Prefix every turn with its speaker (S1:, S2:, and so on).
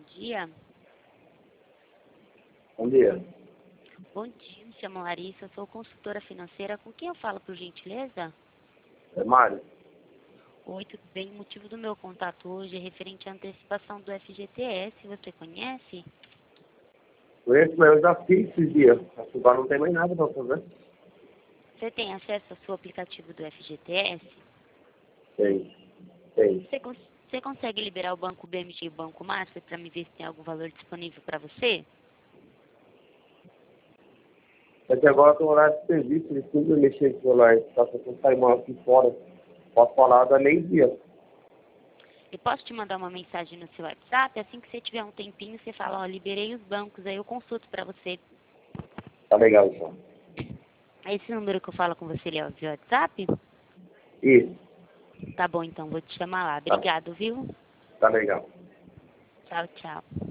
S1: dia.
S2: Bom dia.
S1: Bom dia, me chamo Larissa, sou consultora financeira. Com quem eu falo, por gentileza?
S2: É Mário.
S1: Oi, tudo bem? O motivo do meu contato hoje é referente à antecipação do FGTS. Você conhece?
S2: Conheço, mas eu já fiz esses dias. Agora não tem mais nada para fazer.
S1: Você tem acesso ao seu aplicativo do FGTS?
S2: Tem. Tem.
S1: Você consegue liberar o Banco BMG e o Banco Master para me ver se tem algum valor disponível para você?
S2: É que agora tem horário de serviço, eles sempre mexem no celular. Tá tentando sair mal aqui fora. Posso falar da meio-dia.
S1: Eu posso te mandar uma mensagem no seu WhatsApp? Assim que você tiver um tempinho, você fala, ó, liberei os bancos, aí eu consulto para você.
S2: Tá legal, então.
S1: Esse número que eu falo com você, ele é o seu WhatsApp?
S2: Isso.
S1: Tá bom, então, vou te chamar lá.
S2: Tá,
S1: Obrigado, viu?
S2: tá legal.
S1: Tchau, tchau.